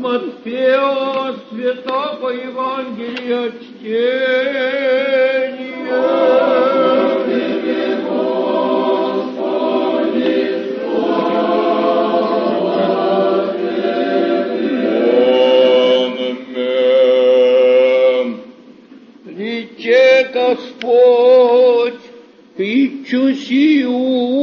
Матфея Святого Евангелия чтение. Рече Господь притчу сию: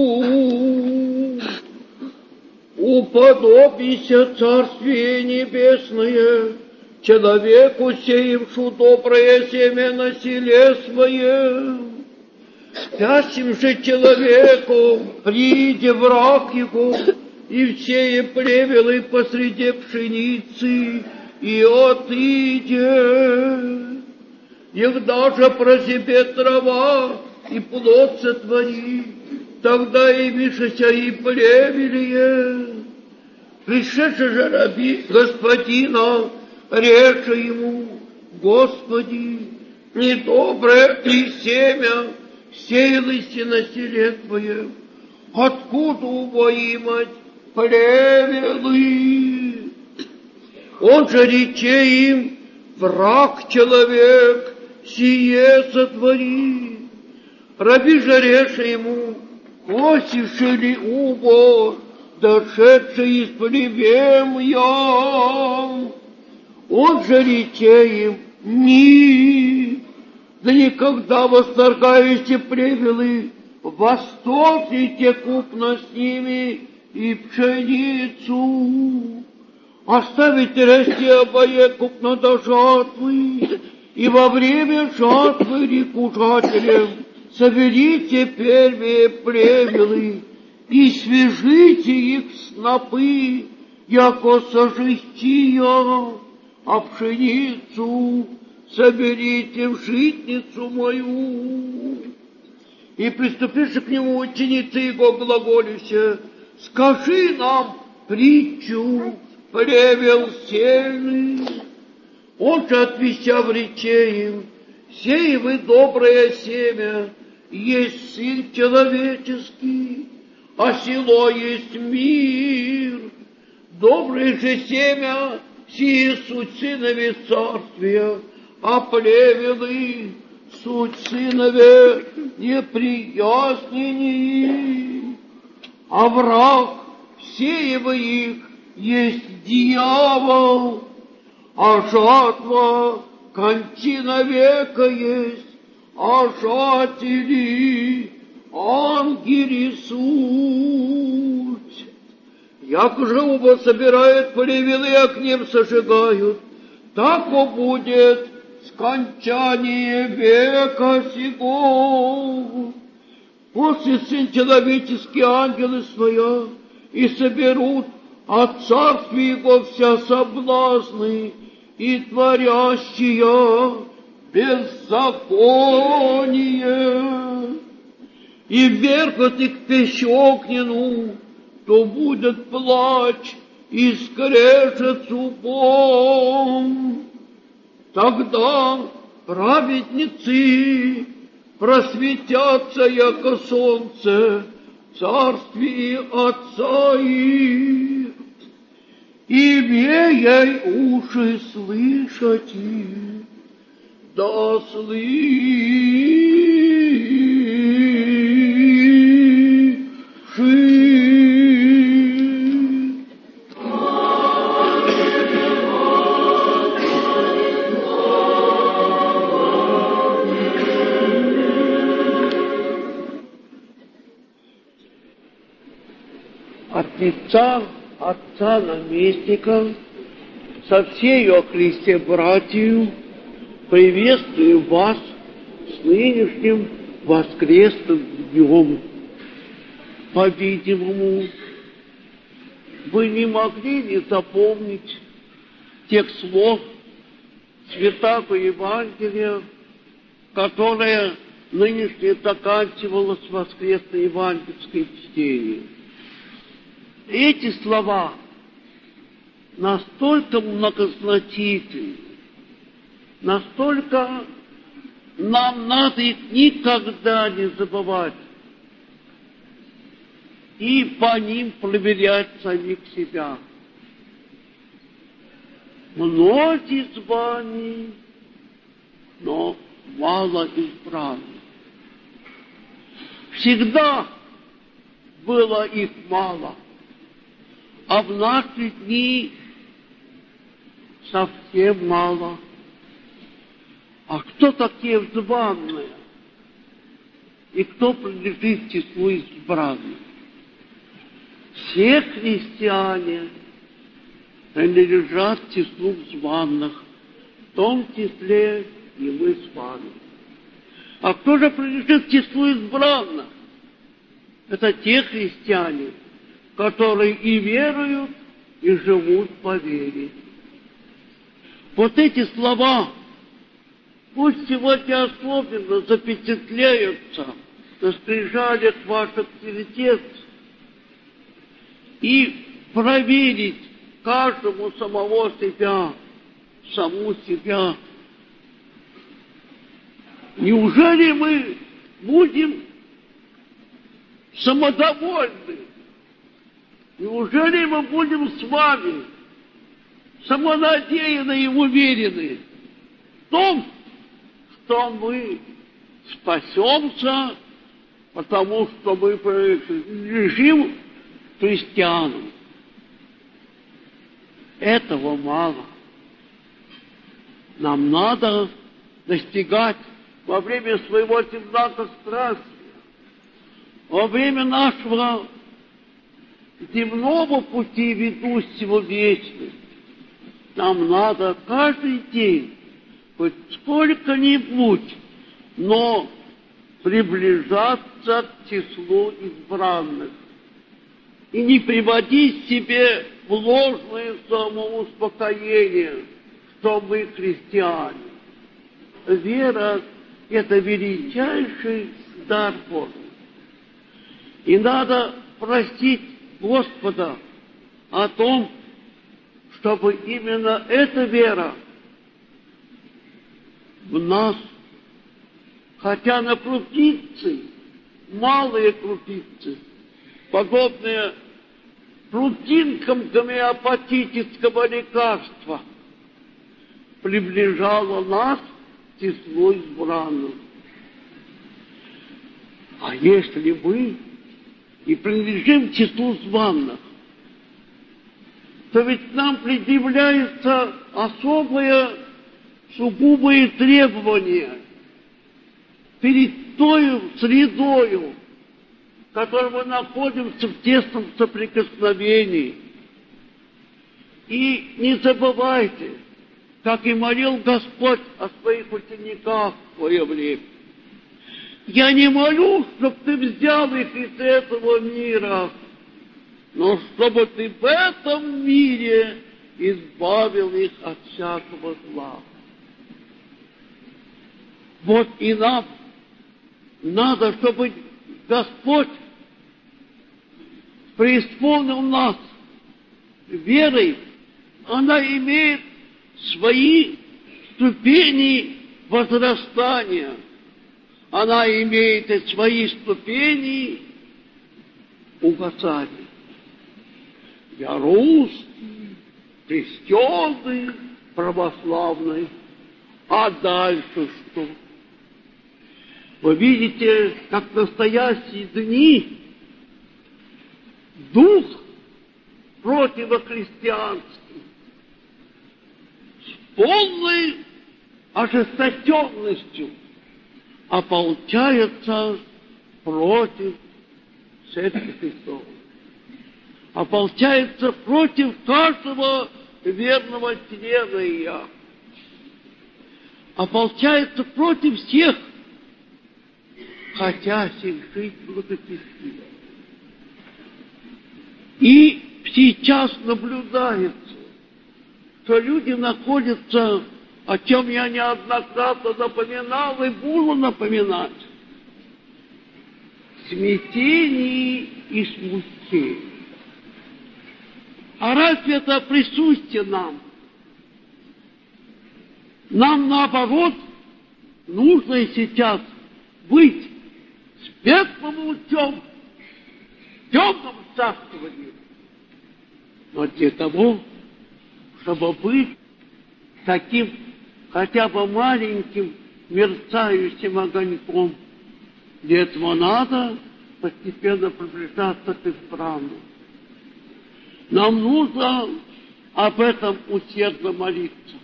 уподобися Царствие Небесное человеку, сеявшу доброе семя на селе своем. Спящим же человеку прииде враг его, и всее плевелы посреди пшеницы, и отыдет. Егда же про себе трава и плод сотвори, тогда и вишися и плевелие. Пришедший же раби господина, рече ему: Господи, недоброе ли семя сеялось на селе Твоем? Откуда увоимать плевелы? Он же рече им: враг человек сие сотвори. Раби же рече ему: косивши ли убор, дошедший из плевемья? Он же рече им: ни, да никогда восторгаете плевелы, восторгните купно с ними и пшеницу. Оставите расти обое купно до жатвы, и во время жатвы реку жателям соберите первые плевелы и свяжите их в снопы, яко сожития, а пшеницу соберите в житницу мою. И приступивши к нему ученицы его глаголюще: скажи нам притчу плевел сельный. Он же отвеча в рече им: сеевы доброе семя есть Сын человеческий, а село есть мир. Доброе же семя сие суть сынове царствия, а плевелы суть сынове неприяснени. А враг сеева их есть дьявол, а жатва кончина века есть, а жатели ангели суть. Як же оба собирают плевелы, а к ним сожигают, так будет скончание века сего. После Сын человеческий ангелы своя, и соберут от царства его вся соблазны и творящие беззаконие, и вергнут их в печь огненную, то будет плач и скрежет зубом. Тогда праведницы просветятся, яко солнце, в царстве Отца их. И имея уши слышать, да слышит. От лица отца наместника со всею о Христе братью приветствую вас с нынешним воскресным днем. По-видимому, вы не могли не запомнить тех слов Святого Евангелия, которое нынешнее заканчивалось воскресное евангельское чтение. Эти слова настолько многозначительны, настолько нам надо их никогда не забывать и по ним проверять самих себя. многие звания, но мало избранных. Всегда было их мало, а в наши дни совсем мало. А кто такие званые? И кто принадлежит к числу избранных? Все христиане принадлежат к числу званых, в том числе и мы с вами. А кто же принадлежит к числу избранных? Это те христиане, которые и веруют, и живут по вере. Вот эти слова пусть сегодня особенно запечатляются на скрижалях ваших сердец и проверить каждому самого себя, саму себя. Неужели мы будем самодовольны? Неужели мы будем с вами самонадеянны и уверены в том, что мы спасемся, потому что мы принадлежим христианам? Этого мало. Нам надо достигать во время своего земного страстия, во время нашего земного пути, ведущего в вечность, нам надо каждый день хоть сколько-нибудь, но приближаться к числу избранных и не приводить себе в ложное самоуспокоение, что мы христиане. Вера — это величайший дар Божий. И надо просить Господа о том, чтобы именно эта вера в нас, хотя на крупицы, малые крупицы, подобные крупинкам гомеопатического лекарства, приближала нас к числу избранных. А если мы и принадлежим к числу званых, то ведь нам предъявляется особое, сугубое требование перед той средою, в которой мы находимся в тесном соприкосновении. И не забывайте, как и молил Господь о своих учениках в свое время: «Я не молю, чтобы ты взял их из этого мира, но чтобы ты в этом мире избавил их от всякого зла». Вот и нам надо, чтобы Господь преисполнил нас верой. Она имеет свои ступени возрастания. Она имеет и свои ступени угасания. Я русский, крещеный, православный. А дальше что? Вы видите, как в настоящие дни дух противохристианский с полной ожесточенностью ополчается против Церкви Христовой, ополчается против каждого верного члена ее, ополчается против всех, хотящих жить благочестиво. И сейчас наблюдается, что люди находятся, о чем я неоднократно напоминал и буду напоминать, в смятении и смущении. А разве это присуще нам? Нам, наоборот, нужно сейчас быть светлым лучом в темном царствовании. Но для того, чтобы быть таким хотя бы маленьким мерцающим огоньком. Для этого надо постепенно приближаться к избранному. Нам нужно об этом усердно молиться.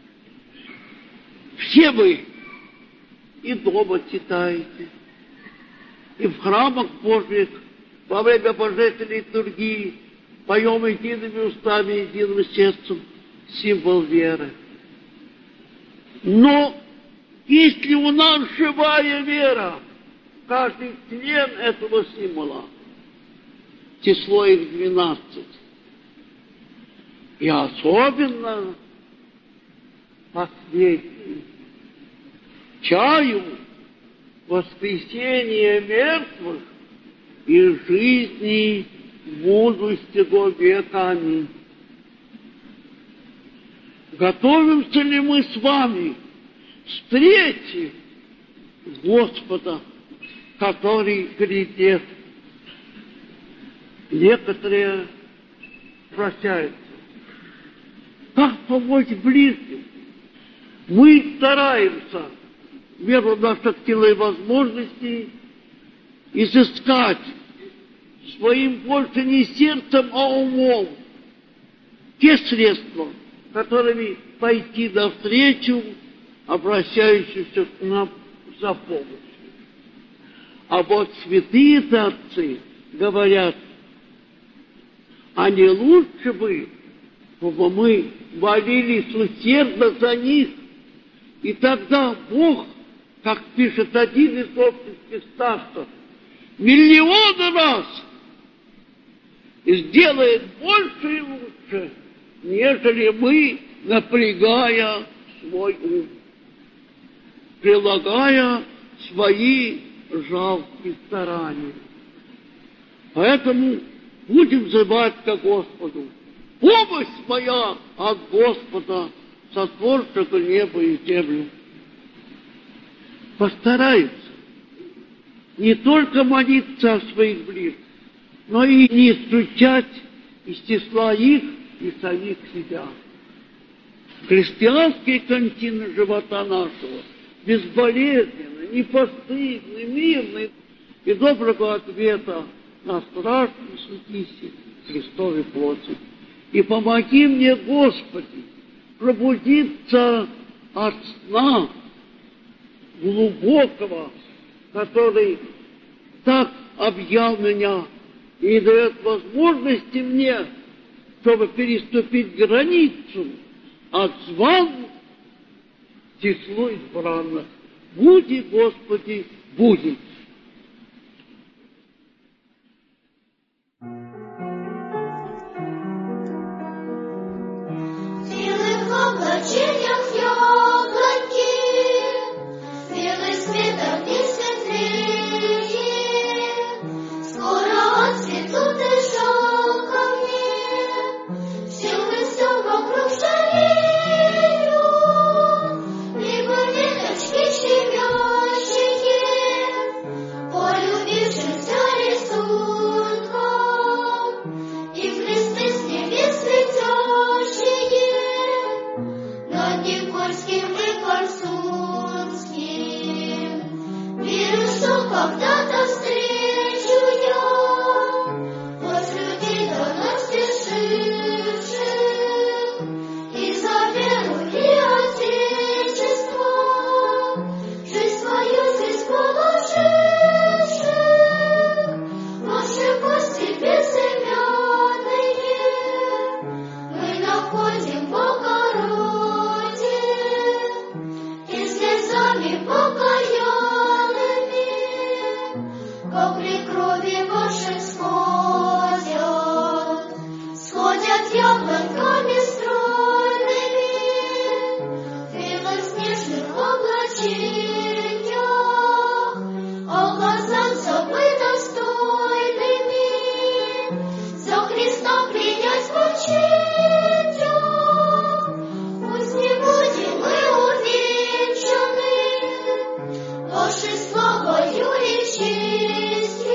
Все вы и дома читаете, и в храмах Божьих во время божественной литургии поем едиными устами, единым сердцем символ веры. Но если у нас живая вера, каждый член этого символа, число их 12, и особенно последний, чаю воскресения мертвых и жизни будущего века. Аминь. Готовимся ли мы с вами встретить Господа, который грядет? Некоторые прощаются. Как помочь близким? Мы стараемся в меру наших сил и возможностей изыскать своим больше не сердцем, а умом те средства, которыми пойти навстречу обращающимся к нам за помощью. А вот святые отцы говорят, а не лучше бы, чтобы мы молились усердно за них, и тогда Бог, как пишет один из общеских старцев, миллионы раз сделает больше и лучше, нежели мы, напрягая свой ум, прилагая свои жалкие старания. Поэтому будем взывать к Господу. Помощь моя от Господа, сотворшего небо и землю. Постараются не только молиться о своих ближних, но и не исключать из числа их и самих себя. Христианские кончины живота нашего безболезненны, непостыдны, мирны и доброго ответа на страшный сутище Христовой плоти. И помоги мне, Господи, пробудиться от сна глубокого, который так объял меня и дает возможности мне, чтобы переступить границу от званых к числу избранных. Буди, Господи, буди. Облачениях яблоки, белый светом не светлее, скоро отцветут и шелковые, силы все вокруг жалеют, либо веточки щемящие, полюбившимся рисунком, и кресты с небес летящие, над Никольским и Корсунским. Верю, что когда-то встречу я вас, людей давно спешивших, и за веру и Отечество жизнь свою здесь положивших. Ваши кости безымянные мы находим в огороде, и слезами покаянными, капли крови ваших сходят яблоньками стройными, в белоснежных облачениях, а глазам собой достойными, за Христа принять мучения. Пусть не будем мы увенчаны вашей славою и честью,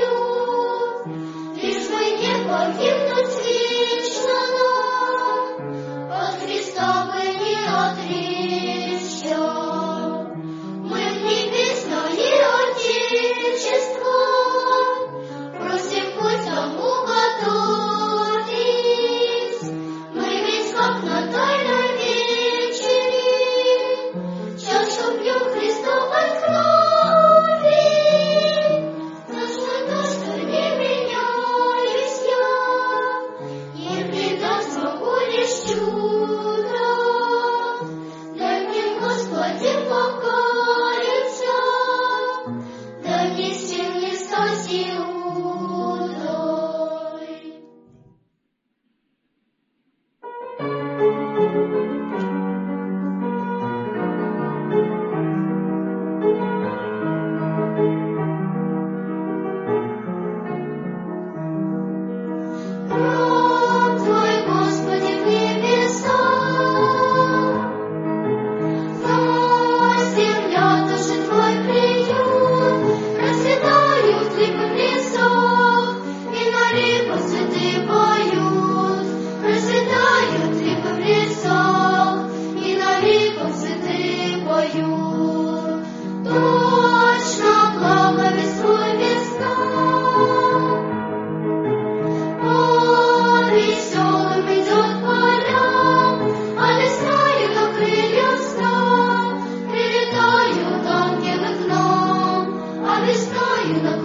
Весною